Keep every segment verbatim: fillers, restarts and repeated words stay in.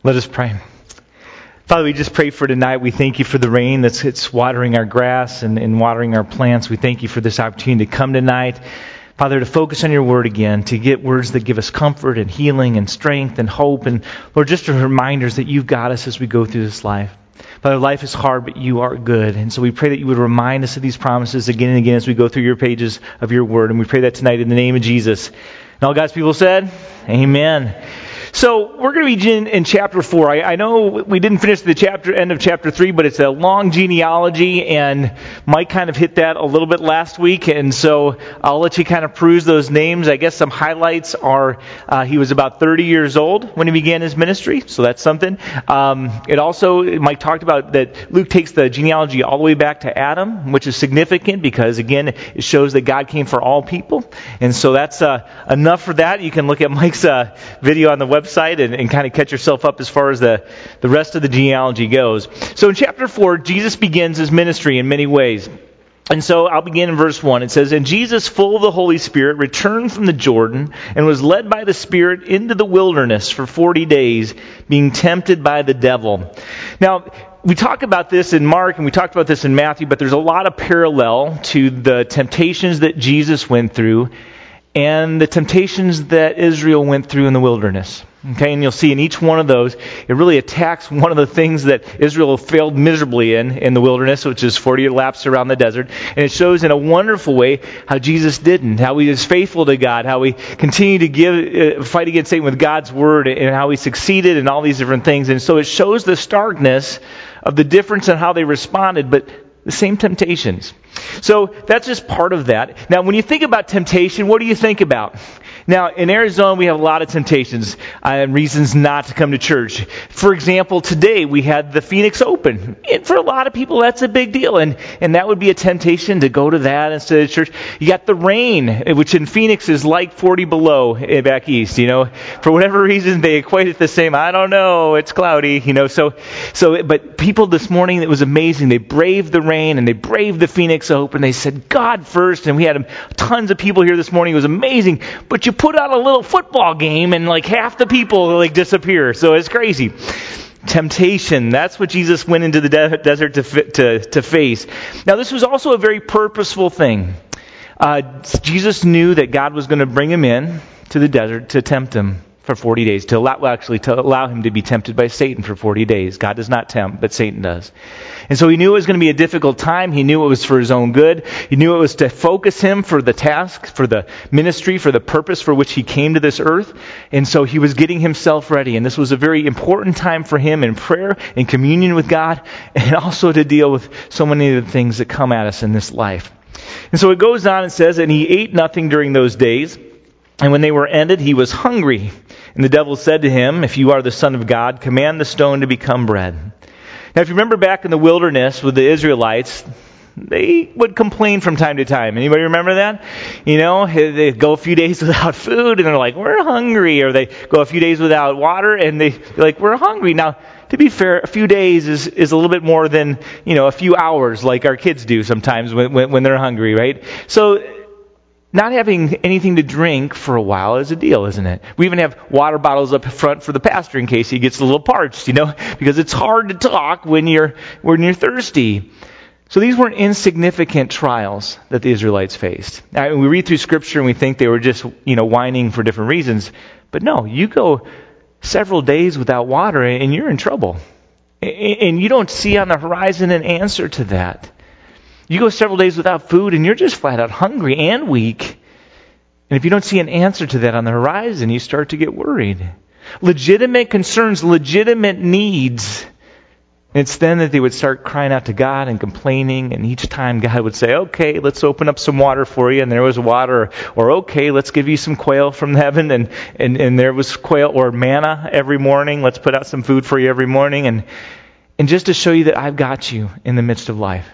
Let us pray. Father, we just pray for tonight. We thank you for the rain that's it's watering our grass and, and watering our plants. We thank you for this opportunity to come tonight. Father, to focus on your word again, to get words that give us comfort and healing and strength and hope. And Lord, just reminders that you've got us as we go through this life. Father, life is hard, but you are good. And so we pray that you would remind us of these promises again and again as we go through your pages of your word. And we pray that tonight in the name of Jesus. And all God's people said, amen. So we're going to be in, in chapter four. I, I know we didn't finish the chapter end of chapter three, but it's a long genealogy, and Mike kind of hit that a little bit last week, and so I'll let you kind of peruse those names. I guess some highlights are uh, he was about thirty years old when he began his ministry, so that's something. Um, it also, Mike talked about that Luke takes the genealogy all the way back to Adam, which is significant because, again, it shows that God came for all people, and so that's uh, enough for that. You can look at Mike's uh, video on the website and, and kind of catch yourself up as far as the, the rest of the genealogy goes. So in chapter four, Jesus begins his ministry in many ways. And so I'll begin in verse one. It says, "And Jesus, full of the Holy Spirit, returned from the Jordan and was led by the Spirit into the wilderness for forty days, being tempted by the devil." Now, we talk about this in Mark and we talked about this in Matthew, but there's a lot of parallel to the temptations that Jesus went through and the temptations that Israel went through in the wilderness. Okay, and you'll see in each one of those, it really attacks one of the things that Israel failed miserably in, in the wilderness, which is forty laps around the desert. And it shows in a wonderful way how Jesus didn't, how he was faithful to God, how he continued to give, uh, fight against Satan with God's word, and how he succeeded in all these different things. And so it shows the starkness of the difference in how they responded, but the same temptations. So that's just part of that. Now, when you think about temptation, what do you think about? Now, in Arizona, we have a lot of temptations and reasons not to come to church. For example, today we had the Phoenix Open. And for a lot of people, that's a big deal. And, and that would be a temptation to go to that instead of church. You got the rain, which in Phoenix is like forty below back east, you know. For whatever reason, they equate it the same. I don't know. It's cloudy, you know. So, so, but people this morning, it was amazing. They braved the rain and they braved the Phoenix Open. They said, God first. And we had tons of people here this morning. It was amazing. But you put out a little football game and like half the people like disappear. So it's crazy. Temptation. That's what Jesus went into the de- desert to, to, to face. Now this was also a very purposeful thing. Uh, Jesus knew that God was going to bring him in to the desert to tempt him for forty days, to allow, well, actually to allow him to be tempted by Satan for forty days. God does not tempt, but Satan does. And so he knew it was going to be a difficult time. He knew it was for his own good. He knew it was to focus him for the task, for the ministry, for the purpose for which he came to this earth. And so he was getting himself ready. And this was a very important time for him in prayer, in communion with God, and also to deal with so many of the things that come at us in this life. And so it goes on and says, "And he ate nothing during those days. And when they were ended, he was hungry. And the devil said to him, 'If you are the Son of God, command the stone to become bread.'" Now, if you remember back in the wilderness with the Israelites, they would complain from time to time. Anybody remember that? You know, they'd go a few days without food, and they're like, "We're hungry." Or they go a few days without water, and they're like, "We're hungry." Now, to be fair, a few days is, is a little bit more than, you know, a few hours like our kids do sometimes when, when, when they're hungry, right? So not having anything to drink for a while is a deal, isn't it? We even have water bottles up front for the pastor in case he gets a little parched, you know, because it's hard to talk when you're when you're thirsty. So these weren't insignificant trials that the Israelites faced. Now, we read through Scripture and we think they were just, you know, whining for different reasons. But no, you go several days without water and you're in trouble. And you don't see on the horizon an answer to that. You go several days without food and you're just flat out hungry and weak. And if you don't see an answer to that on the horizon, you start to get worried. Legitimate concerns, legitimate needs. And it's then that they would start crying out to God and complaining. And each time God would say, "Okay, let's open up some water for you." And there was water. Or, "Okay, let's give you some quail from heaven." And, and, and there was quail or manna every morning. Let's put out some food for you every morning. And, and just to show you that I've got you in the midst of life.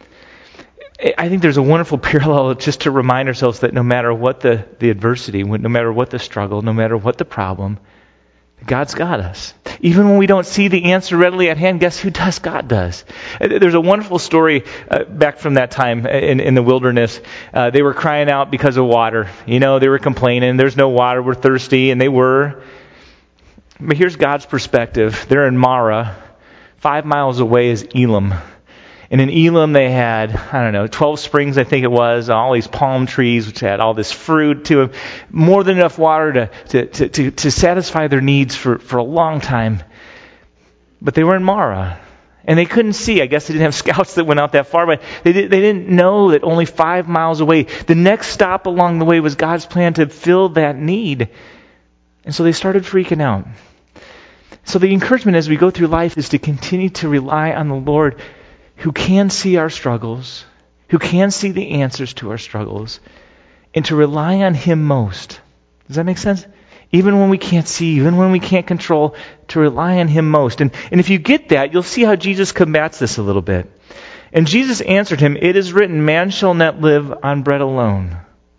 I think there's a wonderful parallel just to remind ourselves that no matter what the, the adversity, no matter what the struggle, no matter what the problem, God's got us. Even when we don't see the answer readily at hand, guess who does? God does. There's a wonderful story uh, back from that time in, in the wilderness. Uh, they were crying out because of water. You know, they were complaining, "There's no water, we're thirsty," and they were. But here's God's perspective. They're in Marah. Five miles away is Elim. And in Elim they had, I don't know, twelve springs I think it was, all these palm trees which had all this fruit to them. More than enough water to, to, to, to, to satisfy their needs for, for a long time. But they were in Marah. And they couldn't see. I guess they didn't have scouts that went out that far, but they, did, they didn't know that only five miles away, the next stop along the way was God's plan to fill that need. And so they started freaking out. So the encouragement as we go through life is to continue to rely on the Lord who can see our struggles, who can see the answers to our struggles, and to rely on Him most. Does that make sense? Even when we can't see, even when we can't control, to rely on Him most. And, and if you get that, you'll see how Jesus combats this a little bit. And Jesus answered him, "It is written, man shall not live on bread alone."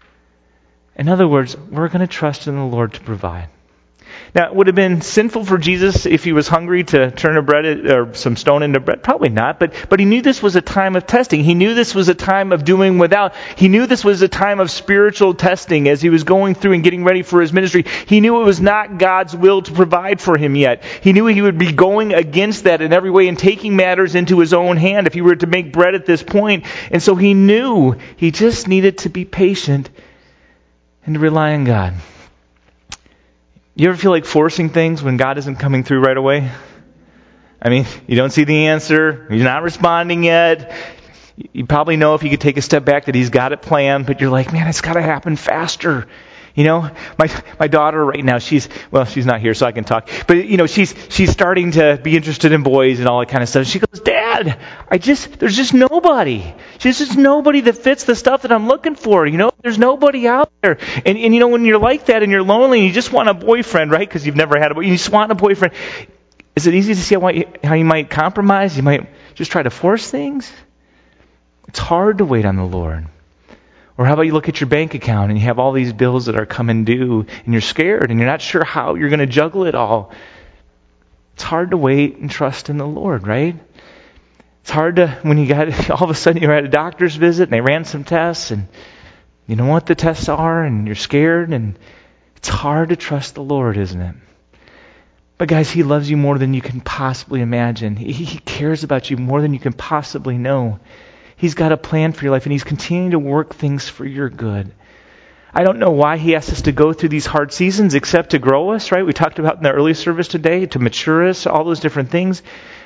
In other words, we're going to trust in the Lord to provide. Now, it would have been sinful for Jesus if He was hungry to turn a bread or some stone into bread. Probably not, but but He knew this was a time of testing. He knew this was a time of doing without. He knew this was a time of spiritual testing as He was going through and getting ready for His ministry. He knew it was not God's will to provide for Him yet. He knew He would be going against that in every way and taking matters into His own hand if He were to make bread at this point. And so He knew He just needed to be patient and to rely on God. You ever feel like forcing things when God isn't coming through right away? I mean, you don't see the answer. He's not responding yet. You probably know if you could take a step back that He's got it planned, but you're like, man, it's got to happen faster. You know, my my daughter right now, she's, well, she's not here so I can talk. But, you know, she's she's starting to be interested in boys and all that kind of stuff. She goes, Dad, I just, there's just nobody. There's just nobody that fits the stuff that I'm looking for. You know, there's nobody out there. And, and you know, when you're like that and you're lonely and you just want a boyfriend, right? Because you've never had a boyfriend. You just want a boyfriend. Is it easy to see how you, how you might compromise? You might just try to force things? It's hard to wait on the Lord. Or how about you look at your bank account and you have all these bills that are coming due and you're scared and you're not sure how you're going to juggle it all. It's hard to wait and trust in the Lord, right? It's hard to, when you got, all of a sudden you're at a doctor's visit and they ran some tests and you know what the tests are and you're scared and it's hard to trust the Lord, isn't it? But guys, He loves you more than you can possibly imagine. He, he cares about you more than you can possibly know. He's got a plan for your life, and He's continuing to work things for your good. I don't know why He asks us to go through these hard seasons except to grow us, right? We talked about in the early service today, to mature us, all those different things.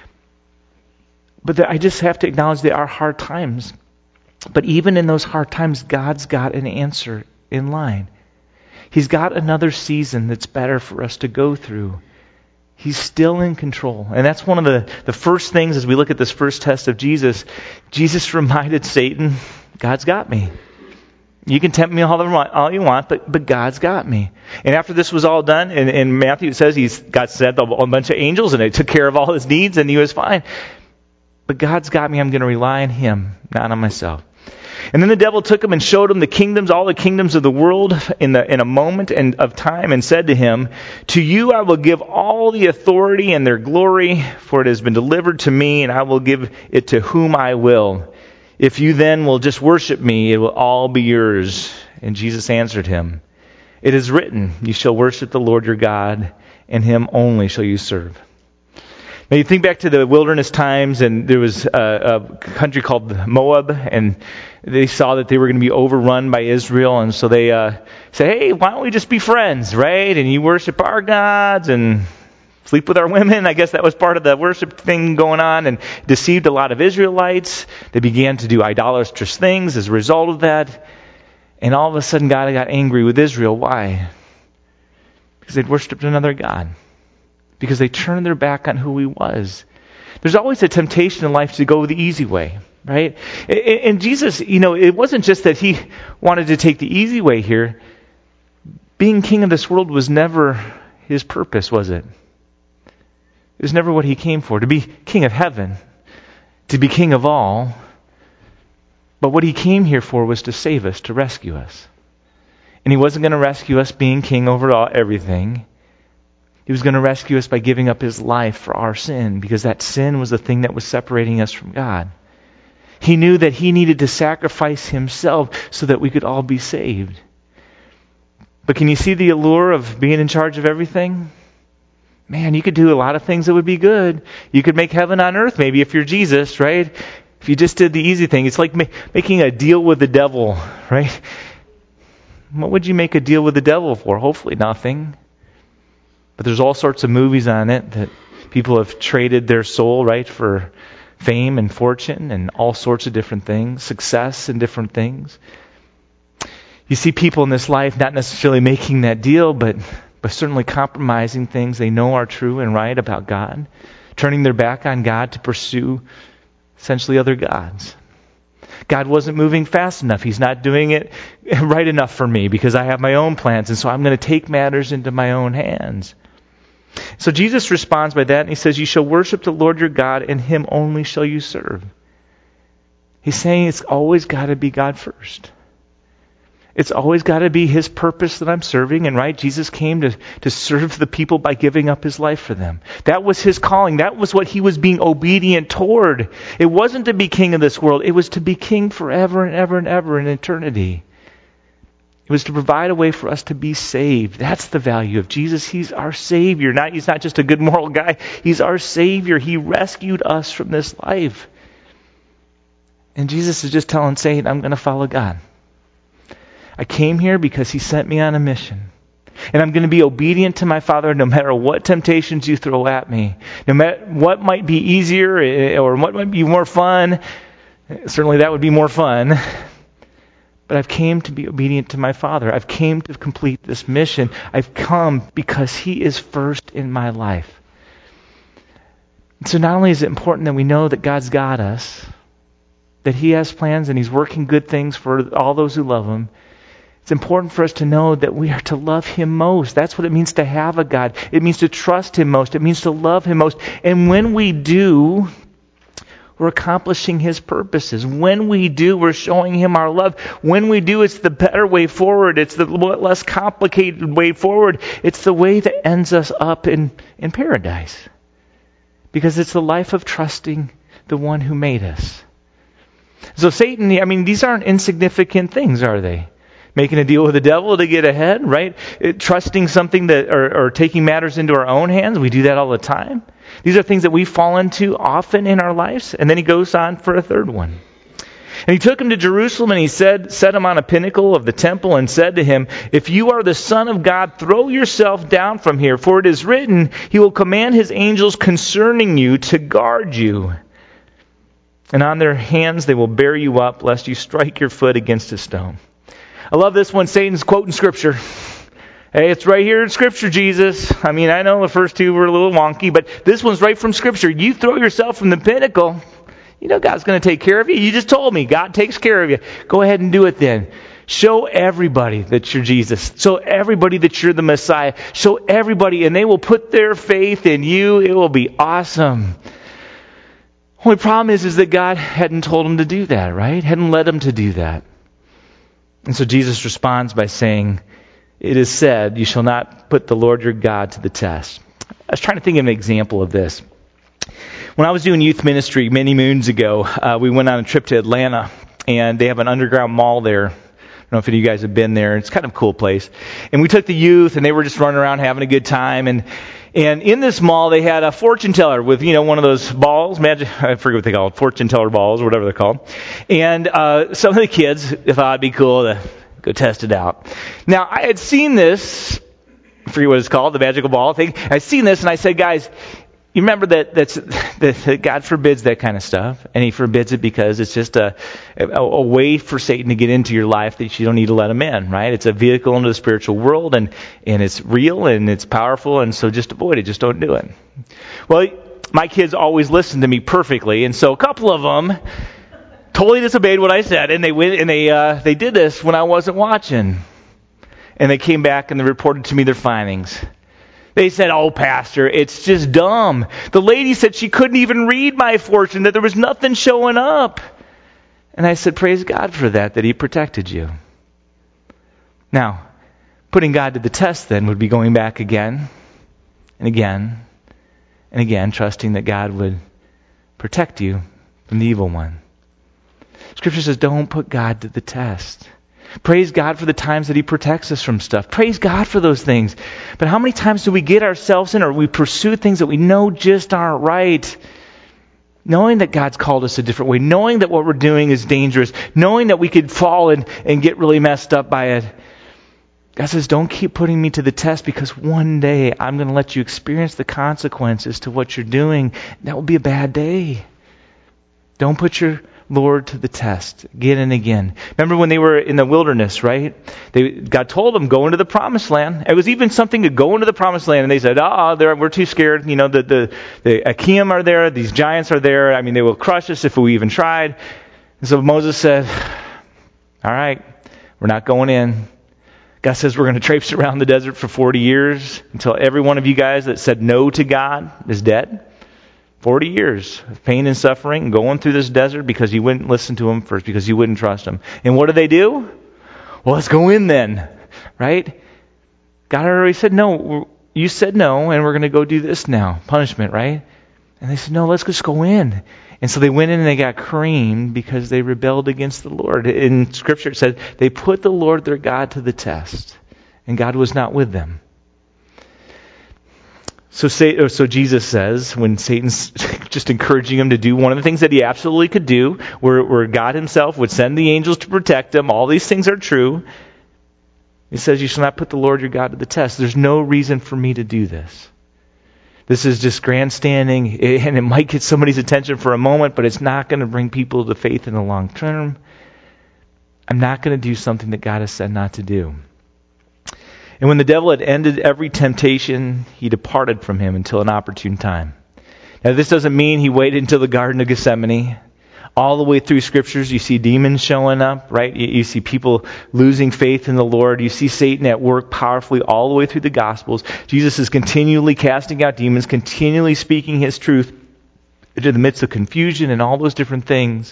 But the, I just have to acknowledge there are hard times. But even in those hard times, God's got an answer in line. He's got another season that's better for us to go through. He's still in control. And that's one of the, the first things as we look at this first test of Jesus. Jesus reminded Satan, God's got me. You can tempt me all, all you want, but, but God's got me. And after this was all done, in, in Matthew it says he's got sent a, a bunch of angels and they took care of all his needs and he was fine. But God's got me. I'm going to rely on Him, not on myself. And then the devil took him and showed him the kingdoms, all the kingdoms of the world in the in a moment and of time, and said to him, "To you I will give all the authority and their glory, for it has been delivered to me, and I will give it to whom I will. If you then will just worship me, it will all be yours." And Jesus answered him, "It is written, you shall worship the Lord your God, and Him only shall you serve." Now you think back to the wilderness times, and there was a, a country called Moab, and they saw that they were going to be overrun by Israel, and so they uh, said, "Hey, why don't we just be friends, right? And you worship our gods and sleep with our women." I guess that was part of the worship thing going on, and deceived a lot of Israelites. They began to do idolatrous things as a result of that, and all of a sudden God got angry with Israel. Why? Because they'd worshipped another god. Because they turned their back on who He was. There's always a temptation in life to go the easy way, right? And Jesus, you know, it wasn't just that He wanted to take the easy way here. Being king of this world was never His purpose, was it? It was never what He came for. To be king of heaven, to be king of all. But what He came here for was to save us, to rescue us. And He wasn't going to rescue us being king over all, everything. He was going to rescue us by giving up His life for our sin, because that sin was the thing that was separating us from God. He knew that He needed to sacrifice Himself so that we could all be saved. But can you see the allure of being in charge of everything? Man, you could do a lot of things that would be good. You could make heaven on earth maybe if you're Jesus, right? If you just did the easy thing. It's like ma- making a deal with the devil, right? What would you make a deal with the devil for? Hopefully nothing. But there's all sorts of movies on it that people have traded their soul, right, for fame and fortune and all sorts of different things, success and different things. You see people in this life not necessarily making that deal, but, but certainly compromising things they know are true and right about God, turning their back on God to pursue essentially other gods. God wasn't moving fast enough. He's not doing it right enough for me because I have my own plans, and so I'm going to take matters into my own hands. So Jesus responds by that, and he says, you shall worship the Lord your God, and him only shall you serve. He's saying it's always got to be God first. It's always got to be his purpose that I'm serving, and right, Jesus came to, to serve the people by giving up his life for them. That was his calling. That was what he was being obedient toward. It wasn't to be king of this world. It was to be king forever and ever and ever in eternity. It was to provide a way for us to be saved. That's the value of Jesus. He's our Savior. Not, he's not just a good moral guy. He's our Savior. He rescued us from this life. And Jesus is just telling Satan, I'm going to follow God. I came here because he sent me on a mission. And I'm going to be obedient to my Father no matter what temptations you throw at me. No matter what might be easier or what might be more fun. Certainly that would be more fun. But I've came to be obedient to my Father. I've came to complete this mission. I've come because he is first in my life. And so not only is it important that we know that God's got us, that he has plans and he's working good things for all those who love him, it's important for us to know that we are to love him most. That's what it means to have a God. It means to trust him most. It means to love him most. And when we do, we're accomplishing his purposes. When we do, we're showing him our love. When we do, it's the better way forward. It's the less complicated way forward. It's the way that ends us up in, in paradise. Because it's the life of trusting the one who made us. So Satan, I mean, these aren't insignificant things, are they? Making a deal with the devil to get ahead, right? It, trusting something that, or, or taking matters into our own hands. We do that all the time. These are things that we fall into often in our lives. And then he goes on for a third one. And he took him to Jerusalem and he said, set him on a pinnacle of the temple and said to him, if you are the Son of God, throw yourself down from here. For it is written, he will command his angels concerning you to guard you. And on their hands they will bear you up, lest you strike your foot against a stone. I love this one. Satan's quoting Scripture. Hey, it's right here in Scripture, Jesus. I mean, I know the first two were a little wonky, but this one's right from Scripture. You throw yourself from the pinnacle, you know God's going to take care of you. You just told me God takes care of you. Go ahead and do it then. Show everybody that you're Jesus. Show everybody that you're the Messiah. Show everybody, and they will put their faith in you. It will be awesome. Only problem is, is that God hadn't told him to do that, right? Hadn't led him to do that. And so Jesus responds by saying, it is said, you shall not put the Lord your God to the test. I was trying to think of an example of this. When I was doing youth ministry many moons ago, uh, we went on a trip to Atlanta, and they have an underground mall there. I don't know if any of you guys have been there. It's kind of a cool place. And we took the youth, and they were just running around having a good time. And and in this mall, they had a fortune teller with, you know, one of those balls. Magic, I forget what they call it, fortune teller balls or whatever they're called. And uh, some of the kids thought it'd be cool to go test it out. Now, I had seen this, I forget what it's called, the magical ball thing. I'd seen this, and I said, guys, you remember that that's that, that God forbids that kind of stuff, and he forbids it because it's just a, a a way for Satan to get into your life that you don't need to let him in, right? It's a vehicle into the spiritual world, and, and it's real, and it's powerful, and so just avoid it. Just don't do it. Well, my kids always listen to me perfectly, and so a couple of them totally disobeyed what I said, and they went and they uh, they did this when I wasn't watching, and they came back and they reported to me their findings. They said, oh, Pastor, it's just dumb. The lady said she couldn't even read my fortune, that there was nothing showing up. And I said, praise God for that, that he protected you. Now, putting God to the test then would be going back again and again and again, trusting that God would protect you from the evil one. Scripture says, don't put God to the test. Praise God for the times that He protects us from stuff. Praise God for those things. But how many times do we get ourselves in, or we pursue things that we know just aren't right? Knowing that God's called us a different way, knowing that what we're doing is dangerous, knowing that we could fall and, and get really messed up by it. God says, don't keep putting me to the test, because one day I'm going to let you experience the consequences to what you're doing. That will be a bad day. Don't put your Lord to the test again and again. Remember when they were in the wilderness, right? They, God told them, go into the promised land. It was even something to go into the promised land. And they said, oh, we're too scared. You know, the, the, the Achaim are there. These giants are there. I mean, they will crush us if we even tried. And so Moses said, all right, we're not going in. God says we're going to traipse around the desert for forty years until every one of you guys that said no to God is dead. forty years of pain and suffering, going through this desert because you wouldn't listen to Him first, because you wouldn't trust Him. And what do they do? Well, let's go in then, right? God already said no. You said no, and we're going to go do this now. Punishment, right? And they said, no, let's just go in. And so they went in and they got creamed because they rebelled against the Lord. In Scripture it said they put the Lord their God to the test, and God was not with them. So, so Jesus says, when Satan's just encouraging him to do one of the things that he absolutely could do, where, where God Himself would send the angels to protect him, all these things are true. He says, you shall not put the Lord your God to the test. There's no reason for me to do this. This is just grandstanding, and it might get somebody's attention for a moment, but it's not going to bring people to faith in the long term. I'm not going to do something that God has said not to do. And when the devil had ended every temptation, he departed from him until an opportune time. Now, this doesn't mean he waited until the Garden of Gethsemane. All the way through Scriptures, you see demons showing up, right? You, you see people losing faith in the Lord. You see Satan at work powerfully all the way through the Gospels. Jesus is continually casting out demons, continually speaking His truth into the midst of confusion and all those different things.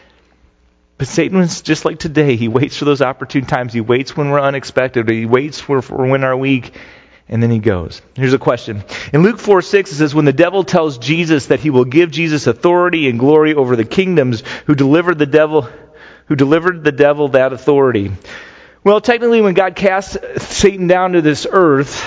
But Satan is just like today. He waits for those opportune times. He waits when we're unexpected. He waits for, for when we're weak. And then he goes. Here's a question. In Luke four six, it says, when the devil tells Jesus that he will give Jesus authority and glory over the kingdoms, who delivered the devil, who delivered the devil that authority. Well, technically, when God cast Satan down to this earth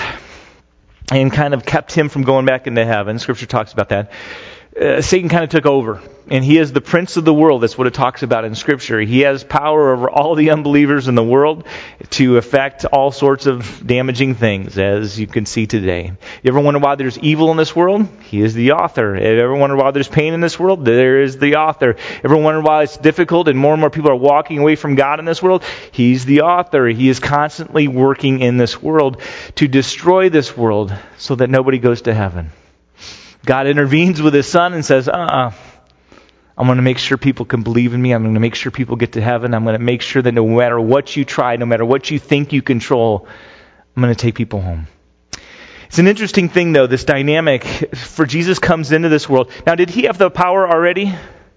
and kind of kept him from going back into heaven, Scripture talks about that, uh, Satan kind of took over. And he is the prince of the world. That's what it talks about in Scripture. He has power over all the unbelievers in the world to affect all sorts of damaging things, as you can see today. You ever wonder why there's evil in this world? He is the author. You ever wonder why there's pain in this world? There is the author. Ever wonder why it's difficult and more and more people are walking away from God in this world? He's the author. He is constantly working in this world to destroy this world so that nobody goes to heaven. God intervenes with His Son and says, uh-uh. I'm going to make sure people can believe in me. I'm going to make sure people get to heaven. I'm going to make sure that no matter what you try, no matter what you think you control, I'm going to take people home. It's an interesting thing, though, this dynamic. For Jesus comes into this world. Now, did He have the power already?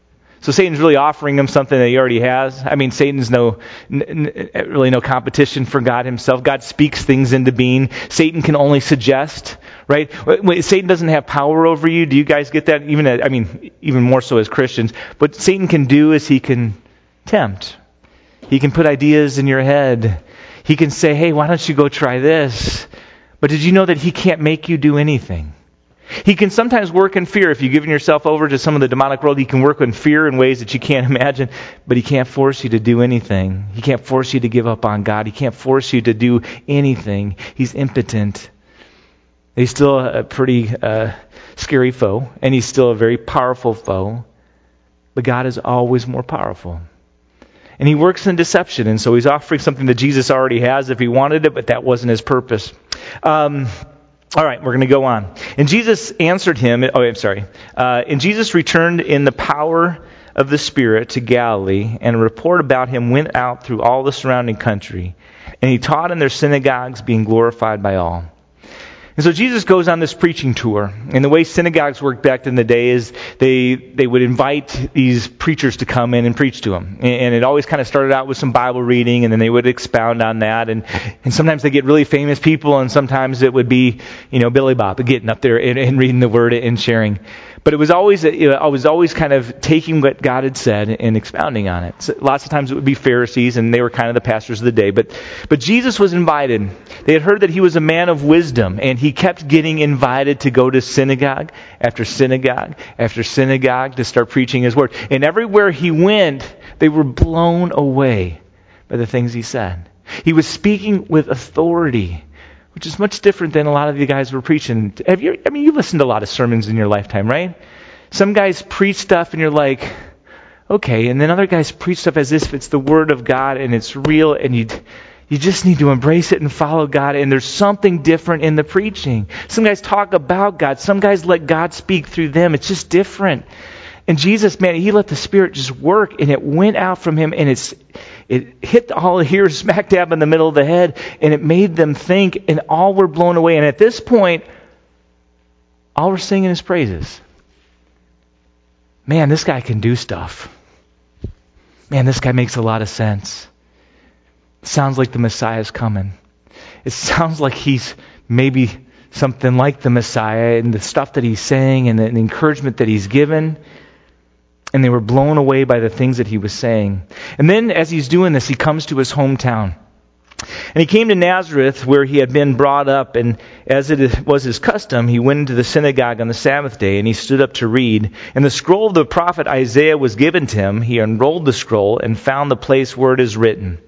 So Satan's really offering Him something that He already has. I mean, Satan's no n- n- really no competition for God Himself. God speaks things into being. Satan can only suggest, right? Satan doesn't have power over you. Do you guys get that? Even I mean, even more so as Christians. What Satan can do is he can tempt. He can put ideas in your head. He can say, hey, why don't you go try this? But did you know that he can't make you do anything? He can sometimes work in fear. If you've given yourself over to some of the demonic world, he can work in fear in ways that you can't imagine, but he can't force you to do anything. He can't force you to give up on God. He can't force you to do anything. He's impotent. He's still a pretty uh, scary foe, and he's still a very powerful foe, but God is always more powerful. And he works in deception, and so he's offering something that Jesus already has if he wanted it, but that wasn't his purpose. Um... All right, we're going to go on. And Jesus answered him, oh, I'm sorry. Uh, and Jesus returned in the power of the Spirit to Galilee, and a report about him went out through all the surrounding country. And he taught in their synagogues, being glorified by all. And so Jesus goes on this preaching tour. And the way synagogues worked back in the day is they they would invite these preachers to come in and preach to them. And it always kind of started out with some Bible reading, and then they would expound on that. And and sometimes they get really famous people, and sometimes it would be, you know, Billy Bob getting up there and, and reading the Word and sharing. But it was always, you know, I was always kind of taking what God had said and expounding on it. So lots of times it would be Pharisees, and they were kind of the pastors of the day. But but Jesus was invited. They had heard that he was a man of wisdom, and he kept getting invited to go to synagogue after synagogue after synagogue to start preaching his word. And everywhere he went, they were blown away by the things he said. He was speaking with authority, which is much different than a lot of you guys were preaching. Have you? I mean, you listened to a lot of sermons in your lifetime, right? Some guys preach stuff and you're like, okay. And then other guys preach stuff as if it's the Word of God and it's real, and you you just need to embrace it and follow God. And there's something different in the preaching. Some guys talk about God. Some guys let God speak through them. It's just different. And Jesus, man, he let the Spirit just work, and it went out from him, and it's it hit all the ears smack dab in the middle of the head, and it made them think, and all were blown away. And at this point, all were singing his praises. Man, this guy can do stuff. Man, this guy makes a lot of sense. It sounds like the Messiah's coming. It sounds like he's maybe something like the Messiah, and the stuff that he's saying and the, the encouragement that he's given. And they were blown away by the things that he was saying. And then as he's doing this, he comes to his hometown. And he came to Nazareth, where he had been brought up, and as it was his custom, he went into the synagogue on the Sabbath day, and he stood up to read. And the scroll of the prophet Isaiah was given to him. He unrolled the scroll and found the place where it is written.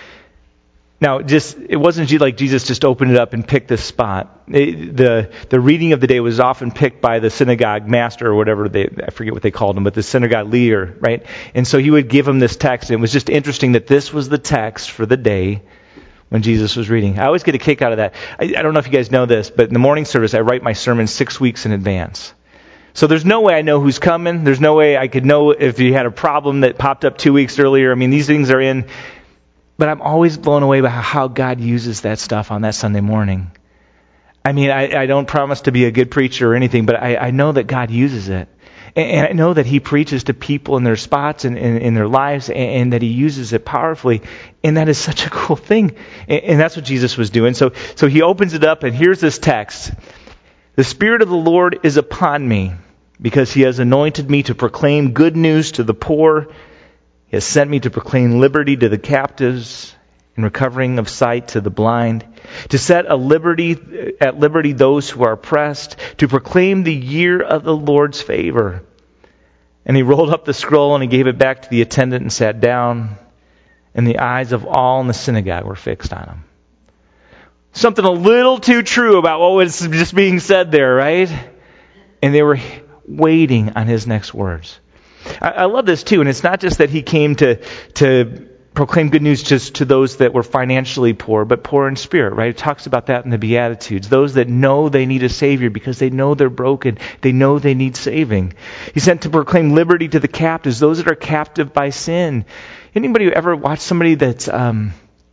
Now, just it wasn't like Jesus just opened it up and picked this spot. It, the the reading of the day was often picked by the synagogue master or whatever they I forget what they called him, but the synagogue leader, right? And so he would give him this text. And it was just interesting that this was the text for the day when Jesus was reading. I always get a kick out of that. I, I don't know if you guys know this, but in the morning service, I write my sermon six weeks in advance. So there's no way I know who's coming. There's no way I could know if you had a problem that popped up two weeks earlier. I mean, these things are in. But I'm always blown away by how God uses that stuff on that Sunday morning. I mean, I, I don't promise to be a good preacher or anything, but I, I know that God uses it. And, and I know that he preaches to people in their spots and in, in their lives, and, and that he uses it powerfully. And that is such a cool thing. And, and that's what Jesus was doing. So, so he opens it up, and here's this text. The Spirit of the Lord is upon me, because he has anointed me to proclaim good news to the poor. He has sent me to proclaim liberty to the captives and recovering of sight to the blind, to set a liberty at liberty those who are oppressed, to proclaim the year of the Lord's favor. And he rolled up the scroll and he gave it back to the attendant and sat down, and the eyes of all in the synagogue were fixed on him. Something a little too true about what was just being said there, right? And they were waiting on his next words. I, I love this too, and it's not just that he came to to proclaim good news just to those that were financially poor, but poor in spirit, right? It talks about that in the Beatitudes. Those that know they need a Savior because they know they're broken. They know they need saving. He's sent to proclaim liberty to the captives, those that are captive by sin. Anybody ever watch somebody that's, um,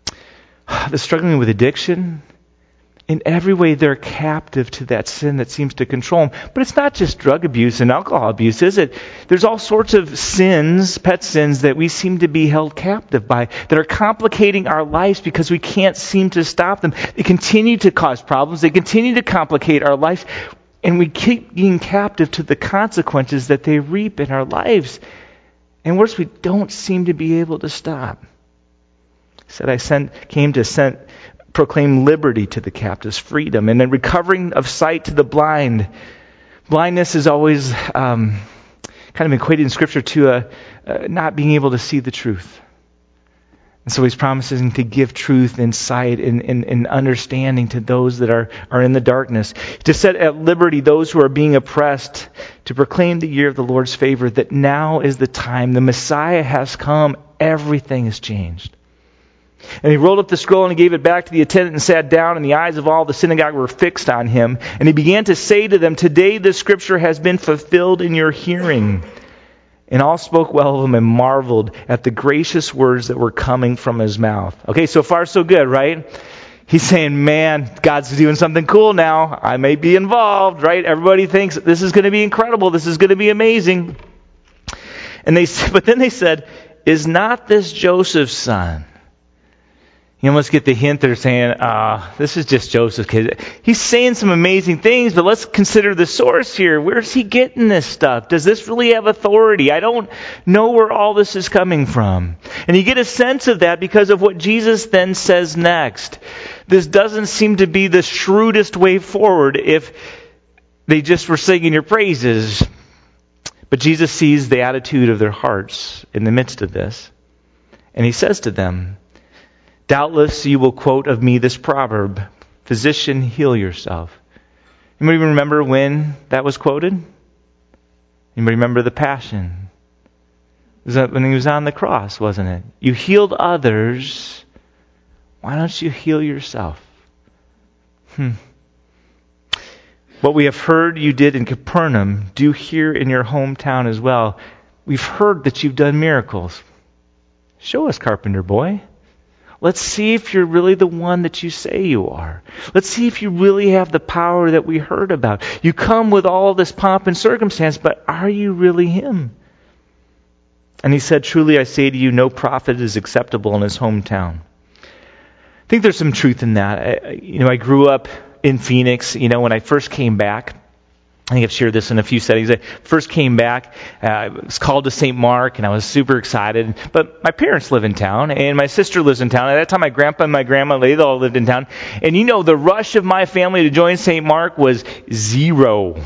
that's struggling with addiction? In every way, they're captive to that sin that seems to control them. But it's not just drug abuse and alcohol abuse, is it? There's all sorts of sins, pet sins, that we seem to be held captive by, that are complicating our lives because we can't seem to stop them. They continue to cause problems. They continue to complicate our lives. And we keep being captive to the consequences that they reap in our lives. And worse, we don't seem to be able to stop. He said, I sent, came to send... proclaim liberty to the captives, freedom, and then recovering of sight to the blind. Blindness is always um, kind of equated in Scripture to a, uh, not being able to see the truth. And so he's promising to give truth and sight and, and, and understanding to those that are, are in the darkness. To set at liberty those who are being oppressed. To proclaim the year of the Lord's favor, that now is the time. The Messiah has come. Everything has changed. And he rolled up the scroll and he gave it back to the attendant and sat down, and the eyes of all the synagogue were fixed on him. And he began to say to them, today this scripture has been fulfilled in your hearing. And all spoke well of him and marveled at the gracious words that were coming from his mouth. Okay, so far so good, right? He's saying, man, God's doing something cool now. I may be involved, right? Everybody thinks this is going to be incredible. This is going to be amazing. And they, but then they said, is not this Joseph's son? You almost get the hint they're saying, uh, this is just Joseph's kid. He's saying some amazing things, but let's consider the source here. Where's he getting this stuff? Does this really have authority? I don't know where all this is coming from. And you get a sense of that because of what Jesus then says next. This doesn't seem to be the shrewdest way forward if they just were singing your praises. But Jesus sees the attitude of their hearts in the midst of this. And he says to them, doubtless you will quote of me this proverb, physician, heal yourself. Anybody remember when that was quoted? Anybody remember the Passion? It was when he was on the cross, wasn't it? You healed others. Why don't you heal yourself? Hmm. What we have heard you did in Capernaum, do here in your hometown as well. We've heard that you've done miracles. Show us, carpenter boy. Let's see if you're really the one that you say you are. Let's see if you really have the power that we heard about. You come with all this pomp and circumstance, but are you really him? And he said, truly I say to you, no prophet is acceptable in his hometown. I think there's some truth in that. I, you know, I grew up in Phoenix. You know, when I first came back, I think I've shared this in a few settings. I first came back, uh, I was called to Saint Mark, and I was super excited. But my parents live in town, and my sister lives in town. At that time, my grandpa and my grandma, they all lived in town. And you know, the rush of my family to join Saint Mark was zero.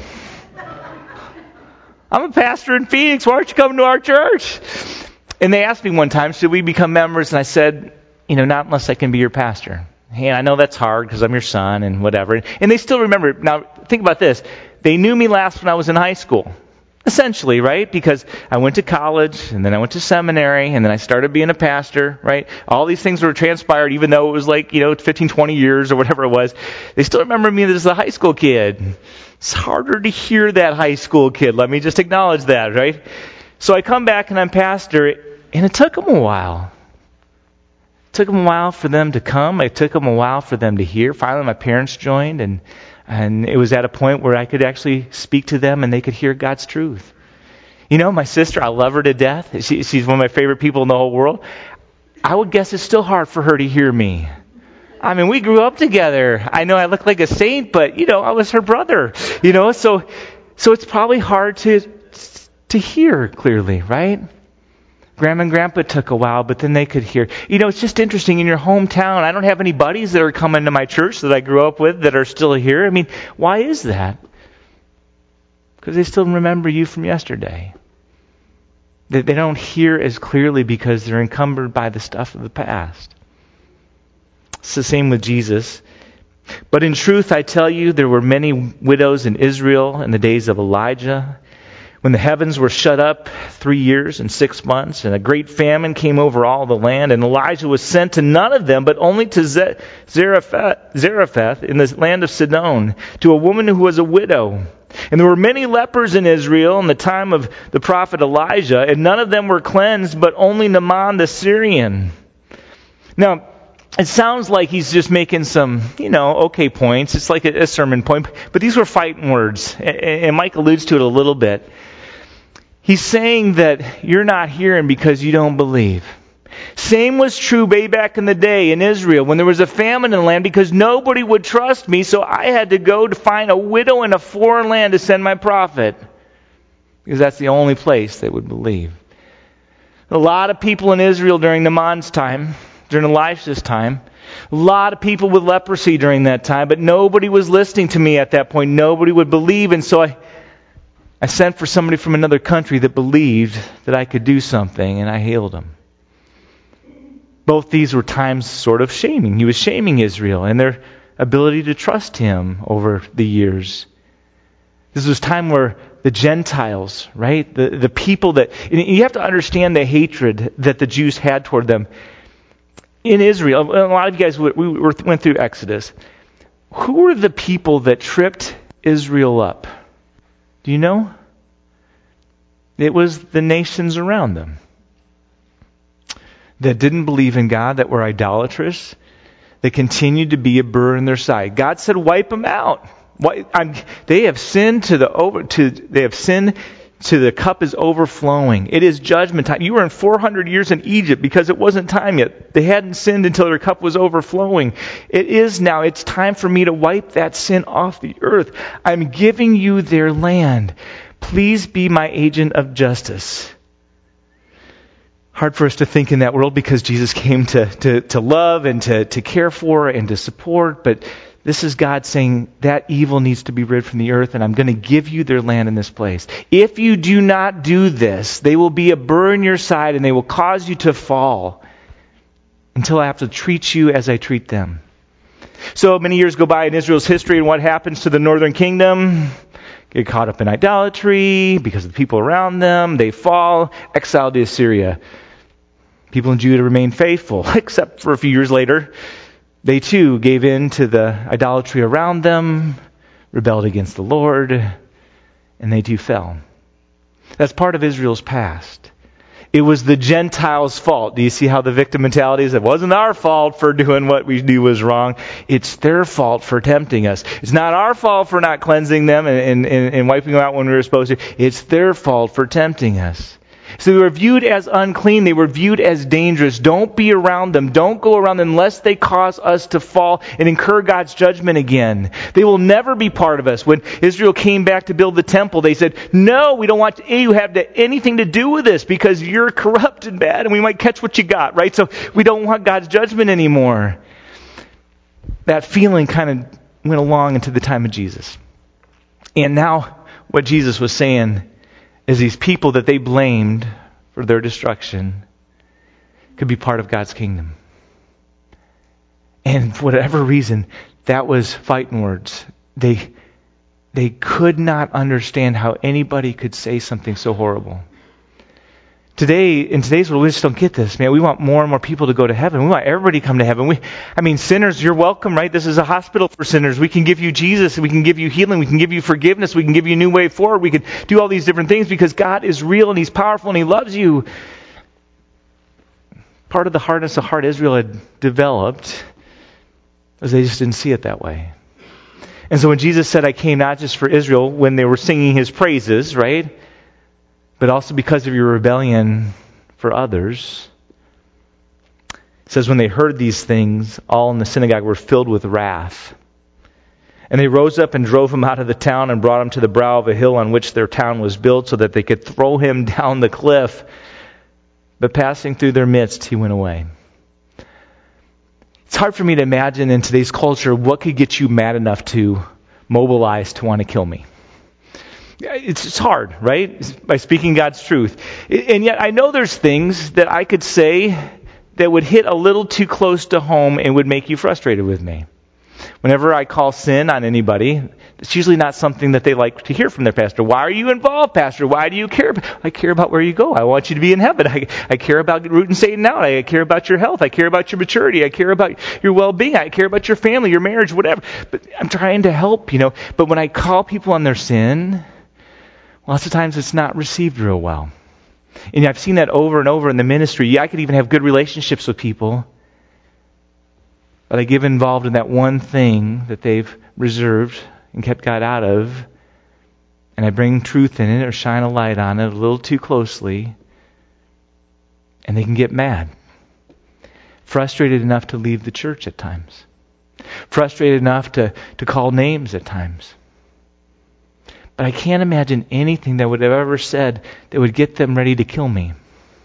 I'm a pastor in Phoenix. Why aren't you coming to our church? And they asked me one time, should we become members? And I said, you know, not unless I can be your pastor. Hey, I know that's hard because I'm your son and whatever. And they still remember. Now, think about this. They knew me last when I was in high school. Essentially, right? Because I went to college, and then I went to seminary, and then I started being a pastor, right? All these things were transpired, even though it was like, you know, fifteen, twenty years or whatever it was. They still remember me as a high school kid. It's harder to hear that high school kid. Let me just acknowledge that, right? So I come back, and I'm pastor, and it took them a while. It took them a while for them to come. It took them a while for them to hear. Finally, my parents joined, and And it was at a point where I could actually speak to them and they could hear God's truth. You know, my sister, I love her to death. She, she's one of my favorite people in the whole world. I would guess it's still hard for her to hear me. I mean, we grew up together. I know I look like a saint, but, you know, I was her brother. You know, so so it's probably hard to to hear clearly, right? Grandma and Grandpa took a while, but then they could hear. You know, it's just interesting. In your hometown, I don't have any buddies that are coming to my church that I grew up with that are still here. I mean, why is that? Because they still remember you from yesterday. They, they don't hear as clearly because they're encumbered by the stuff of the past. It's the same with Jesus. But in truth, I tell you, there were many widows in Israel in the days of Elijah, when the heavens were shut up three years and six months, and a great famine came over all the land, and Elijah was sent to none of them, but only to Zarephath, Zarephath in the land of Sidon, to a woman who was a widow. And there were many lepers in Israel in the time of the prophet Elijah, and none of them were cleansed, but only Naaman the Syrian. Now, it sounds like he's just making some, you know, okay points. It's like a, a sermon point, but these were fighting words, and Mike alludes to it a little bit. He's saying that you're not hearing because you don't believe. Same was true way back in the day in Israel when there was a famine in the land because nobody would trust me, so I had to go to find a widow in a foreign land to send my prophet. Because that's the only place they would believe. A lot of people in Israel during Naaman's time, during Elisha's time, a lot of people with leprosy during that time, but nobody was listening to me at that point. Nobody would believe, and so I... I sent for somebody from another country that believed that I could do something, and I healed him. Both these were times sort of shaming. He was shaming Israel and their ability to trust him over the years. This was time where the Gentiles, right, the, the people that... And you have to understand the hatred that the Jews had toward them. In Israel, a lot of you guys we went through Exodus. Who were the people that tripped Israel up? Do you know? It was the nations around them that didn't believe in God, that were idolatrous, They continued to be a burr in their side. God said, wipe them out. Why, I'm, they have sinned to the over to they have sinned to the cup is overflowing. It is judgment time. You were in four hundred years in Egypt because it wasn't time yet. They hadn't sinned until their cup was overflowing. It is now. It's time for me to wipe that sin off the earth. I'm giving you their land. Please be my agent of justice. Hard for us to think in that world because Jesus came to, to, to love and to, to care for and to support, but this is God saying that evil needs to be rid from the earth, and I'm going to give you their land in this place. If you do not do this, they will be a burr in your side, and they will cause you to fall until I have to treat you as I treat them. So many years go by in Israel's history, and what happens to the northern kingdom? Get caught up in idolatry because of the people around them. They fall, exiled to Assyria. People in Judah remain faithful, except for a few years later. They too gave in to the idolatry around them, rebelled against the Lord, and they too fell. That's part of Israel's past. It was the Gentiles' fault. Do you see how the victim mentality is? It wasn't our fault for doing what we knew was wrong. It's their fault for tempting us. It's not our fault for not cleansing them and, and, and wiping them out when we were supposed to. It's their fault for tempting us. So they were viewed as unclean. They were viewed as dangerous. Don't be around them. Don't go around them unless they cause us to fall and incur God's judgment again. They will never be part of us. When Israel came back to build the temple, they said, no, we don't want you to have anything to do with this because you're corrupt and bad and we might catch what you got, right? So we don't want God's judgment anymore. That feeling kind of went along into the time of Jesus. And now what Jesus was saying is these people that they blamed for their destruction could be part of God's kingdom. And for whatever reason, that was fighting words. They, they could not understand how anybody could say something so horrible. Today, in today's world, we just don't get this, man. We want more and more people to go to heaven. We want everybody to come to heaven. We, I mean, sinners, you're welcome, right? This is a hospital for sinners. We can give you Jesus. We can give you healing. We can give you forgiveness. We can give you a new way forward. We can do all these different things because God is real and He's powerful and He loves you. Part of the hardness of heart Israel had developed was they just didn't see it that way. And so when Jesus said, I came not just for Israel, when they were singing His praises, right? But also because of your rebellion for others. It says when they heard these things, all in the synagogue were filled with wrath. And they rose up and drove him out of the town and brought him to the brow of a hill on which their town was built so that they could throw him down the cliff. But passing through their midst, he went away. It's hard for me to imagine in today's culture what could get you mad enough to mobilize to want to kill me. It's, it's hard, right? By speaking God's truth. And yet I know there's things that I could say that would hit a little too close to home and would make you frustrated with me. Whenever I call sin on anybody, it's usually not something that they like to hear from their pastor. Why are you involved, Pastor? Why do you care? I care about where you go. I want you to be in heaven. I, I care about rooting Satan out. I care about your health. I care about your maturity. I care about your well-being. I care about your family, your marriage, whatever. But I'm trying to help, you know. But when I call people on their sin, lots of times it's not received real well. And I've seen that over and over in the ministry. Yeah, I could even have good relationships with people, but I get involved in that one thing that they've reserved and kept God out of, and I bring truth in it or shine a light on it a little too closely, and they can get mad. Frustrated enough to leave the church at times. Frustrated enough to, to call names at times. But I can't imagine anything that would have ever said that would get them ready to kill me.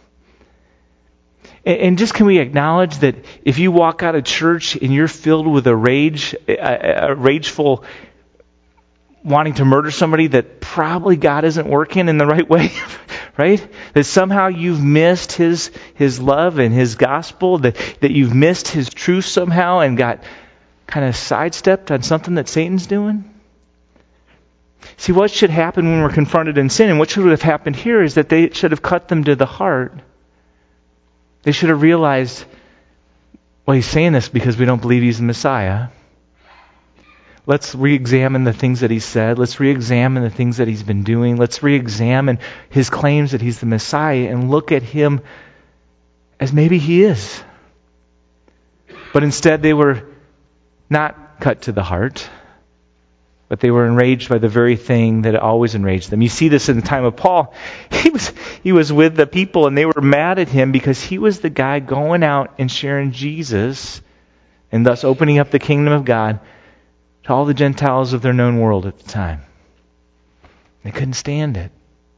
And, and just can we acknowledge that if you walk out of church and you're filled with a rage, a, a rageful wanting to murder somebody, that probably God isn't working in the right way, right? That somehow you've missed His His love and His gospel, that, that you've missed His truth somehow and got kind of sidestepped on something that Satan's doing. See, what should happen when we're confronted in sin, and what should have happened here, is that they should have cut them to the heart. They should have realized, well, he's saying this because we don't believe he's the Messiah. Let's re-examine the things that he said. Let's re-examine the things that he's been doing. Let's re-examine his claims that he's the Messiah and look at him as maybe he is. But instead they were not cut to the heart, but they were enraged by the very thing that always enraged them. You see this in the time of Paul. He was he was with the people, and they were mad at him because he was the guy going out and sharing Jesus, and thus opening up the kingdom of God to all the Gentiles of their known world at the time. They couldn't stand it.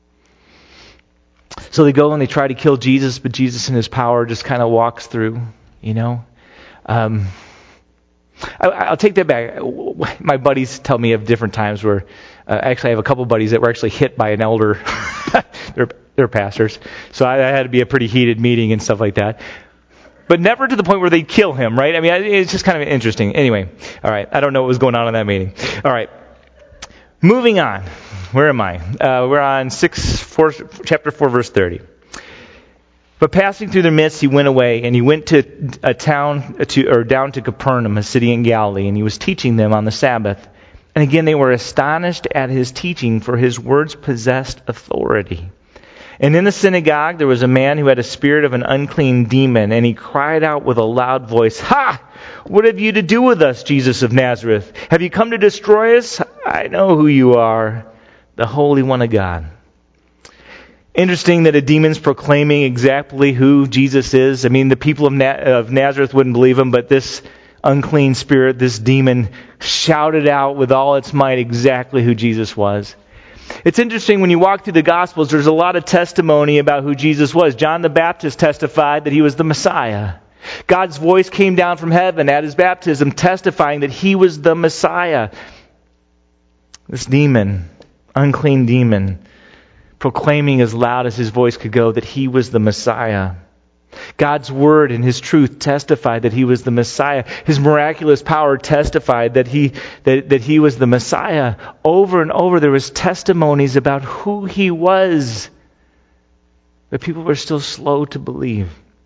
So they go and they try to kill Jesus, but Jesus in his power just kind of walks through, you know. Um, I, I'll take that back. My buddies tell me of different times where, uh, actually I have a couple buddies that were actually hit by an elder. they're, they're pastors. So I, I had to be a pretty heated meeting and stuff like that. But never to the point where they'd kill him, right? I mean, it's just kind of interesting. Anyway, all right. I don't know what was going on in that meeting. All right. Moving on. Where am I? Uh, we're on six, four, chapter four, verse thirty. But passing through their midst, he went away, and he went to a town, to, or down to Capernaum, a city in Galilee, and he was teaching them on the Sabbath. And again, they were astonished at his teaching, for his words possessed authority. And in the synagogue, there was a man who had a spirit of an unclean demon, and he cried out with a loud voice, "Ha! What have you to do with us, Jesus of Nazareth? Have you come to destroy us? I know who you are, the Holy One of God." Interesting that a demon's proclaiming exactly who Jesus is. I mean, the people of, Na- of Nazareth wouldn't believe him, but this unclean spirit, this demon, shouted out with all its might exactly who Jesus was. It's interesting when you walk through the Gospels, there's a lot of testimony about who Jesus was. John the Baptist testified that he was the Messiah. God's voice came down from heaven at his baptism testifying that he was the Messiah. This demon, unclean demon, proclaiming as loud as his voice could go that he was the Messiah. God's word and his truth testified that he was the Messiah. His miraculous power testified that he that, that he was the Messiah. Over and over there was testimonies about who he was. But people were still slow to believe.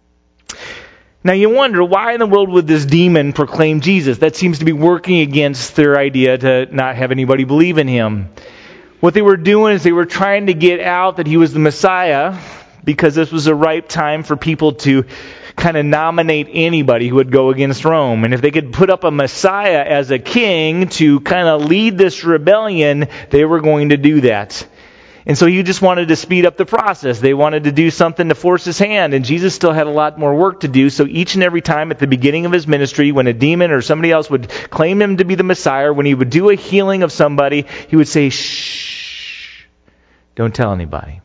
Now you wonder, why in the world would this demon proclaim Jesus? That seems to be working against their idea to not have anybody believe in him. What they were doing is they were trying to get out that he was the Messiah, because this was a ripe time for people to kind of nominate anybody who would go against Rome. And if they could put up a Messiah as a king to kind of lead this rebellion, they were going to do that. And so he just wanted to speed up the process. They wanted to do something to force his hand, and Jesus still had a lot more work to do. So each and every time at the beginning of his ministry, when a demon or somebody else would claim him to be the Messiah, when he would do a healing of somebody, he would say, "Shh, don't tell anybody."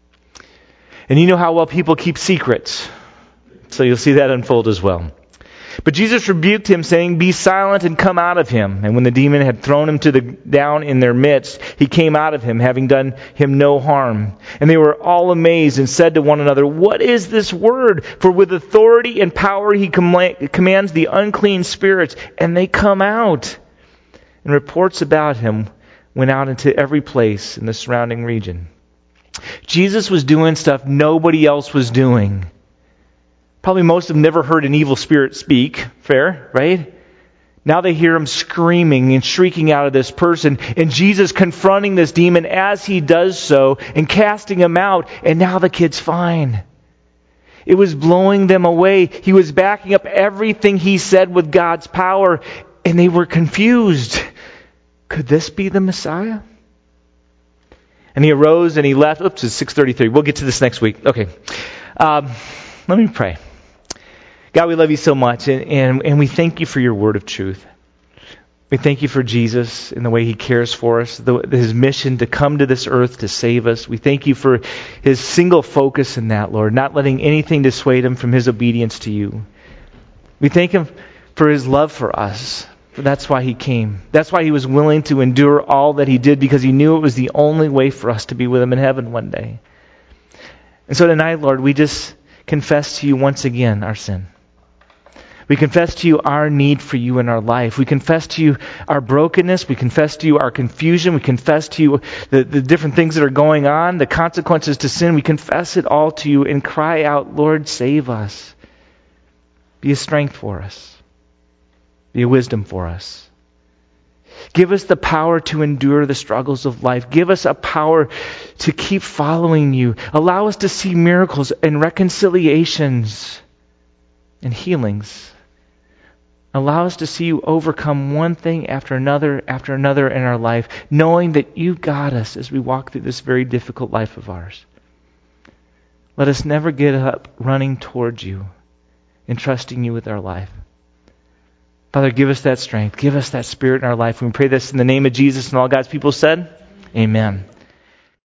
And you know how well people keep secrets. So you'll see that unfold as well. But Jesus rebuked him, saying, "Be silent and come out of him." And when the demon had thrown him to the down in their midst, he came out of him, having done him no harm. And they were all amazed and said to one another, "What is this word? For with authority and power he com- commands the unclean spirits, and they come out." And reports about him went out into every place in the surrounding region. Jesus was doing stuff nobody else was doing. Probably most have never heard an evil spirit speak. Fair, right? Now they hear him screaming and shrieking out of this person, and Jesus confronting this demon as he does so and casting him out, and now the kid's fine. It was blowing them away. He was backing up everything he said with God's power, and they were confused. Could this be the Messiah? And he arose and he left. Oops, it's six thirty-three. We'll get to this next week. Okay. Um, let me pray. God, we love you so much, and, and, and we thank you for your word of truth. We thank you for Jesus and the way he cares for us, the, his mission to come to this earth to save us. We thank you for his single focus in that, Lord, not letting anything dissuade him from his obedience to you. We thank him for his love for us. That's why he came. That's why he was willing to endure all that he did, because he knew it was the only way for us to be with him in heaven one day. And so tonight, Lord, we just confess to you once again our sin. We confess to you our need for you in our life. We confess to you our brokenness. We confess to you our confusion. We confess to you the, the different things that are going on, the consequences to sin. We confess it all to you and cry out, Lord, save us. Be a strength for us. Be a wisdom for us. Give us the power to endure the struggles of life. Give us a power to keep following you. Allow us to see miracles and reconciliations and healings. Allow us to see you overcome one thing after another after another in our life, knowing that you got us as we walk through this very difficult life of ours. Let us never get up running towards you and trusting you with our life. Father, give us that strength. Give us that spirit in our life. We pray this in the name of Jesus, and all God's people said, amen.